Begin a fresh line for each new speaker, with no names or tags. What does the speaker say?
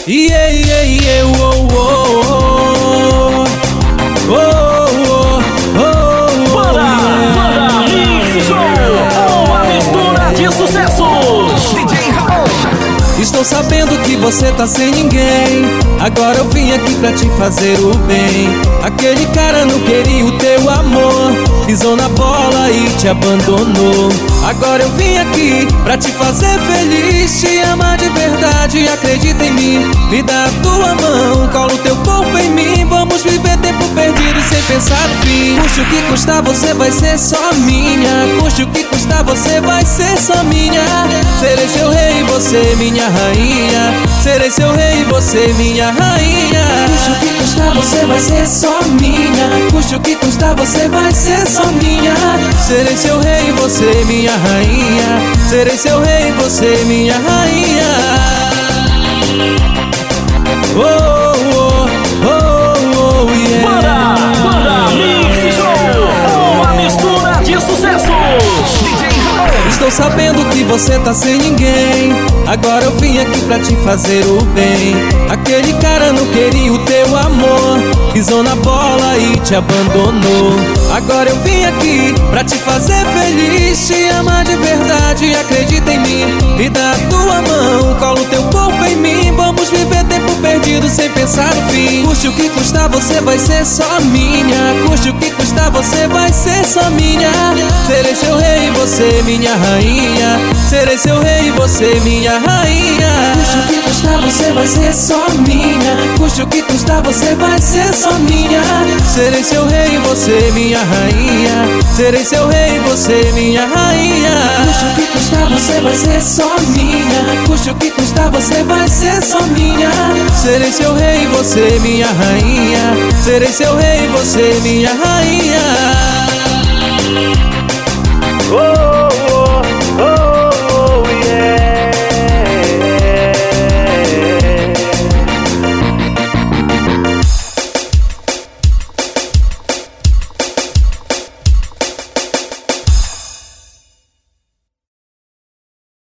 Yeah, yeah, yeah, oh, oh, oh, oh, oh, oh.
Banda Mix Show, uma mistura de sucessos. DJ Raul.
Estou sabendo que você tá sem ninguém. Agora eu vim aqui pra te fazer o bem. Aquele cara não queria o teu amor, pisou na bola e te abandonou. Agora eu vim aqui pra te fazer feliz, te amar de verdade, acredita em mim. Me dá a tua mão, cola o teu corpo em mim. Vamos viver tempo perdido sem pensar no fim. Custe o que custar, você vai ser só minha. Custe o que custar, você vai ser só minha. Serei seu rei, você minha rainha. Serei seu rei, você minha rainha. Custe o que custar, você vai ser só minha. Custe o que custar, você vai ser só minha. Serei seu rei, você minha rainha. Serei seu rei, você minha rainha. Oh, oh, oh, oh, yeah.
Banda Mix Show, uma mistura de sucessos. DJ Raul.
Estou sabendo que você tá sem ninguém. Agora eu vim aqui pra te fazer o bem. Aquele cara não queria o teu amor, pisou na bola e te abandonou. Agora eu vim aqui pra te fazer feliz, te amar de verdade, acredita em mim. Me dá a tua mão, cola o teu corpo em mim. Vamos viver tempo perdido sem pensar no fim. Custe o que custar, você vai ser só minha. Custe o que custar, você vai ser só minha. Serei seu rei, você minha rainha. Serei seu rei, você minha rainha. Custe o que custar, você vai ser só minha. Custe o que custar, você vai ser só minha. Serei seu rei, você minha rainha. Serei seu rei, você minha rainha. Custe o que custar, você vai ser só minha. Custe o que custar, você vai ser só minha. Serei seu rei, você minha rainha. Serei seu rei, você minha rainha.